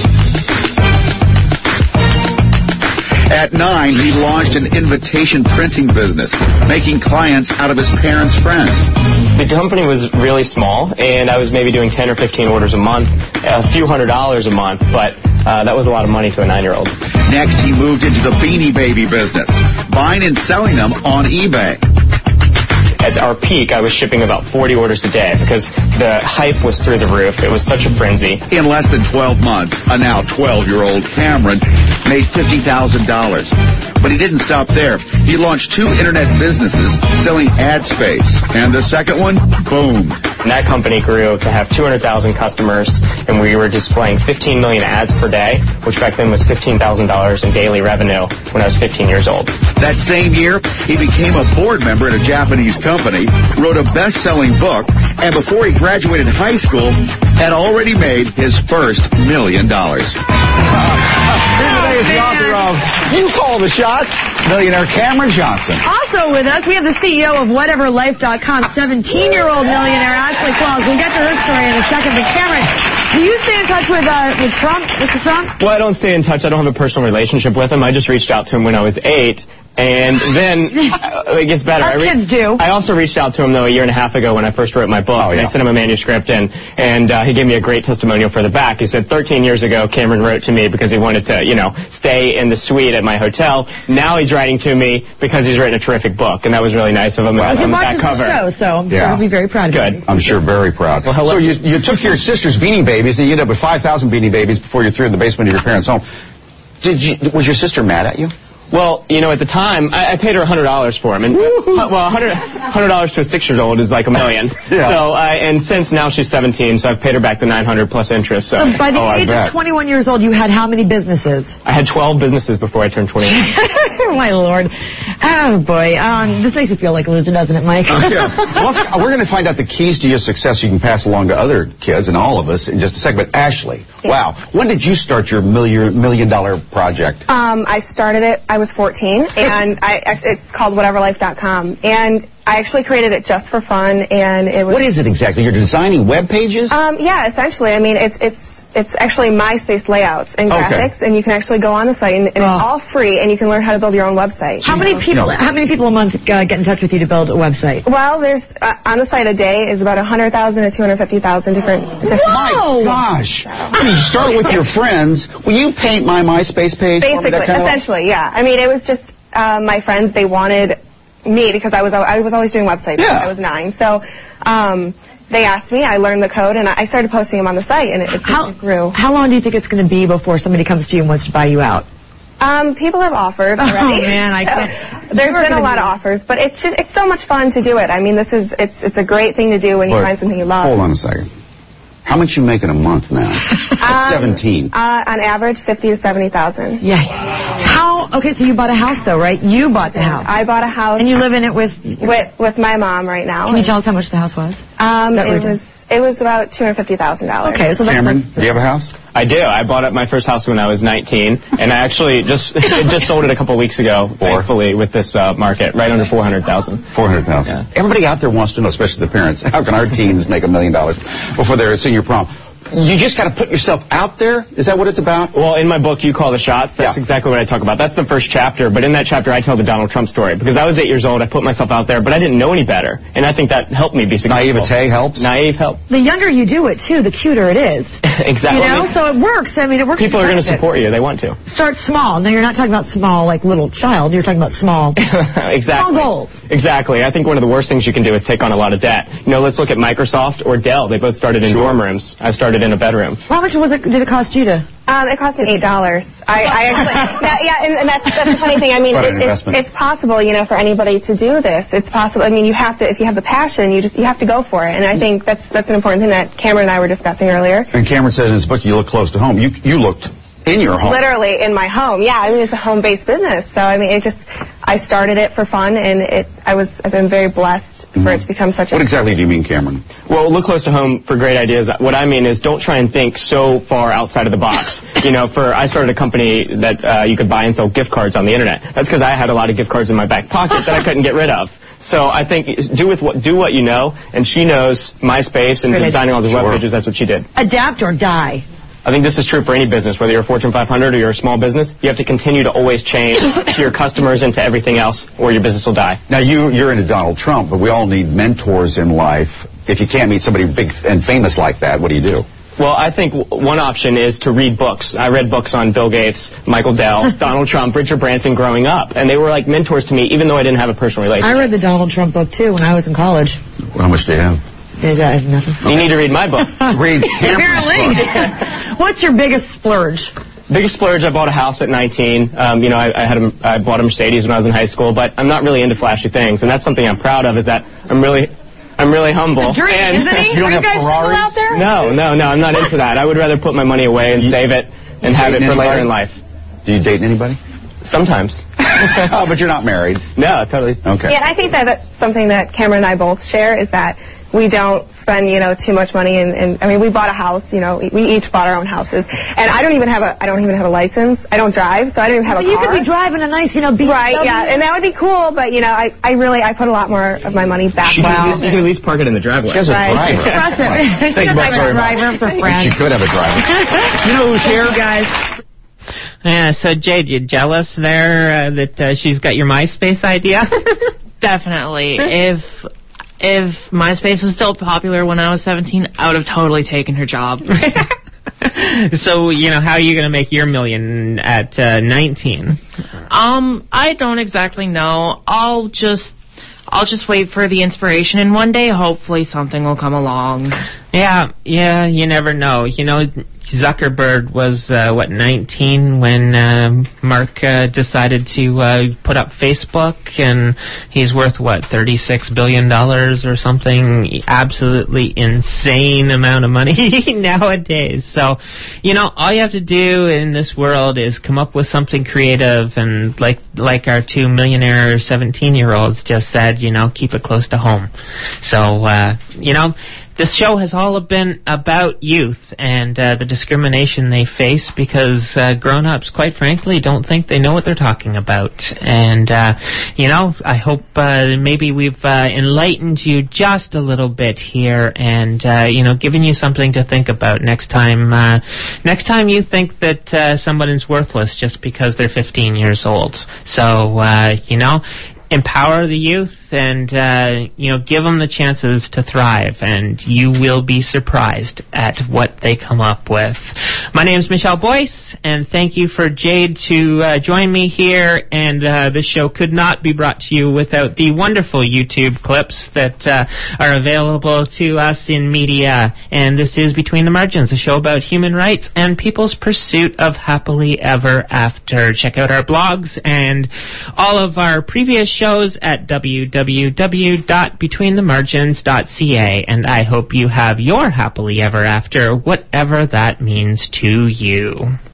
At nine, he launched an invitation printing business, making clients out of his parents' friends. The company was really small, and I was maybe doing ten or fifteen orders a month, a few hundred dollars a month, but uh, that was a lot of money to a nine-year-old. Next, he moved into the Beanie Baby business, buying and selling them on eBay. At our peak, I was shipping about forty orders a day because the hype was through the roof. It was such a frenzy. In less than twelve months, a now twelve-year-old Cameron made fifty thousand dollars. But he didn't stop there. He launched two internet businesses selling ad space. And the second one, boom. And that company grew to have two hundred thousand customers, and we were displaying fifteen million ads per day, which back then was fifteen thousand dollars in daily revenue when I was fifteen years old. That same year, he became a board member at a Japanese company, wrote a best-selling book, and before he graduated high school, had already made his first million dollars. Here today is the author of You Call the Shots, millionaire Cameron Johnson. Also with us, we have the C E O of whatever life dot com, seventeen-year-old millionaire Ashley Claus. We'll get to her story in a second, but Cameron, Do you stay in touch with, uh, with Trump, Mister Trump? Well, I don't stay in touch. I don't have a personal relationship with him. I just reached out to him when I was eight. And then uh, it gets better. Our I re- kids do. I also reached out to him, though, a year and a half ago when I first wrote my book. Oh, yeah. And I sent him a manuscript, and, and uh, he gave me a great testimonial for the back. He said, thirteen years ago, Cameron wrote to me because he wanted to, you know, stay in the suite at my hotel. Now he's writing to me because he's written a terrific book, and that was really nice of him. Well, on he the back watches cover. the show, so I'm Yeah. sure he'll be very proud of Good. you. I'm sure very proud. Well, hello. So you, you took your sister's Beanie Babies, and you ended up with five thousand Beanie Babies before you threw in the basement of your parents' home. Did you? Was your sister mad at you? Well, you know, at the time, I, I paid her one hundred dollars for him. And, uh, well, one hundred dollars to a six-year-old is like a million. Yeah. So, I, and since now she's seventeen, so I've paid her back the nine hundred plus interest. So, So by the Oh, I age bet. of twenty-one years old, you had how many businesses? I had twelve businesses before I turned twenty-one. My Lord. Oh, boy. Um, this makes you feel like a loser, doesn't it, Mike? Yeah. Well, let's- we're going to find out the keys to your success you can pass along to other kids and all of us in just a second. But Ashley, wow, when did you start your million million dollar project? Um, I started it, I was fourteen, and I, it's called whatever life dot com. And I actually created it just for fun, and it was... What is it exactly? You're designing web pages? Um, yeah, essentially. I mean, it's it's it's actually MySpace layouts and Okay. graphics, and you can actually go on the site, and, and it's all free, and you can learn how to build your own website. How many people? How many people a month uh, get in touch with you to build a website? Well, there's uh, on the site a day is about one hundred thousand to two hundred fifty thousand different. different My gosh. I mean, you start with your friends. Will you paint my MySpace page? for me, Basically, that kind of- essentially, yeah. I mean, it was just uh, my friends. They wanted me because I was I was always doing websites Yeah. when I was nine. So um, they asked me. I learned the code, and I started posting them on the site, and it, it, How, it grew. how long do you think it's going to be before somebody comes to you and wants to buy you out? Um, people have offered Oh, already. man, I So, can't. there's You're been a gonna lot be- of offers, but it's just it's so much fun to do it. I mean, this is it's it's a great thing to do when you Look, find something you love. Hold on a second. How much you make in a month now? At Um, seventeen. Uh, on average, fifty to seventy thousand. Yeah. How? Okay, so you bought a house, though, right? You bought the house. I bought a house. And you live in it with... with with my mom right now. Can you tell us how much the house was? Um, That it we're was it was about two hundred fifty thousand dollars. Okay, so that's... Cameron, do you have a house? I do. I bought up my first house when I was nineteen, and I actually just it just sold it a couple weeks ago, thankfully, with this uh, market, right under four hundred thousand. Four hundred thousand. Everybody out there wants to know, especially the parents, how can our teens make a million dollars before they're at senior prom? You just got to put yourself out there? Is that what it's about? Well, in my book, You Call the Shots, that's exactly what I talk about. That's the first chapter, but in that chapter, I tell the Donald Trump story. Because I was eight years old, I put myself out there, but I didn't know any better. And I think that helped me be successful. Naivete helps? Naive help. The younger you do it, too, the cuter it is. Exactly. You know, so it works. I mean, it works. People are going to perfect. support you. They want to. Start small. Now, you're not talking about small like little child. You're talking about small. Exactly. Small goals. Exactly. I think one of the worst things you can do is take on a lot of debt. You know, let's look at Microsoft or Dell. They both started in dorm rooms. I started in a bedroom. How much was it? Did it cost you to? Um, it cost me eight dollars. I, I actually, that, yeah, and, and that's that's the funny thing. I mean, What an it, it's, investment. it's possible, you know, for anybody to do this. It's possible. I mean, you have to if you have the passion, you just you have to go for it. And I think that's that's an important thing that Cameron and I were discussing earlier. And Cameron said in his book, you look close to home. You you looked in your home. Literally in my home. Yeah, I mean, it's a home-based business. So I mean, it just I started it for fun, and it I was I've been very blessed for it to become such a. What exactly do you mean, Cameron? Well, look close to home for great ideas. What I mean is don't try and think so far outside of the box. You know, for I started a company that uh, you could buy and sell gift cards on the internet. That's because I had a lot of gift cards in my back pocket that I couldn't get rid of. So I think do with what do what you know, and she knows MySpace and Great designing all the idea. web Sure. pages. That's what she did. Adapt or die. I think this is true for any business, whether you're a Fortune five hundred or you're a small business. You have to continue to always change to your customers and to everything else, or your business will die. Now, you, you're into Donald Trump, but we all need mentors in life. If you can't meet somebody big and famous like that, what do you do? Well, I think w- one option is to read books. I read books on Bill Gates, Michael Dell, Donald Trump, Richard Branson growing up, and they were like mentors to me, even though I didn't have a personal relationship. I read the Donald Trump book, too, when I was in college. How much do you have? Did I have nothing? You need to read my book. Read Apparently. What's your biggest splurge? Biggest splurge, I bought a house at nineteen. Um, you know, I, I had a, I bought a Mercedes when I was in high school, but I'm not really into flashy things, and that's something I'm proud of, is that I'm really... I'm really humble. Dream, and isn't he? You don't Are have you guys single Ferraris? out there? No, no, no, I'm not into that. I would rather put my money away and save it and have it dating for later anybody? in life. Do you date anybody? Sometimes. Oh, but you're not married. No, totally. Okay. Yeah, and I think that that's something that Cameron and I both share is that we don't spend, you know, too much money. And, and I mean, we bought a house. You know, we each bought our own houses. And I don't even have a I don't even have a license. I don't drive, so I don't even have well, a you car. You could be driving a nice, you know, B M W. Right, yeah, and that would be cool. But you know, I, I really I put a lot more of my money back. Wow. You can at least park it in the driveway. She has a Right. driver. Impressive. She doesn't have a driver. It's her friend. She could have a driver. You know who's here? Guys. Yeah, so Jade, you jealous there uh, that uh, she's got your MySpace idea? Definitely. If if MySpace was still popular when I was seventeen, I would have totally taken her job. So, you know, how are you going to make your million at uh, nineteen? Um, I don't exactly know. I'll just I'll just wait for the inspiration, and one day, hopefully, something will come along. Yeah, yeah, you never know. You know, Zuckerberg was, uh, what, nineteen when uh, Mark uh, decided to uh, put up Facebook, and he's worth, what, thirty-six billion dollars or something? Absolutely insane amount of money nowadays. So, you know, all you have to do in this world is come up with something creative, and like like our two millionaire seventeen-year-olds just said, you know, keep it close to home. So, uh, you know, this show has all been about youth and uh, the discrimination they face because uh, grown-ups, quite frankly, don't think they know what they're talking about. And, uh, you know, I hope uh, maybe we've uh, enlightened you just a little bit here and, uh, you know, given you something to think about next time uh, next time you think that uh, someone is worthless just because they're fifteen years old. So, uh, you know, empower the youth and, uh, you know, give them the chances to thrive, and you will be surprised at what they come up with. My name is Michelle Boyce, and thank you for Jade to uh, join me here, and uh, this show could not be brought to you without the wonderful YouTube clips that uh, are available to us in media. And this is Between the Margins, a show about human rights and people's pursuit of happily ever after. Check out our blogs and all of our previous shows at w w w dot between the margins dot c a, and I hope you have your happily ever after, whatever that means to you.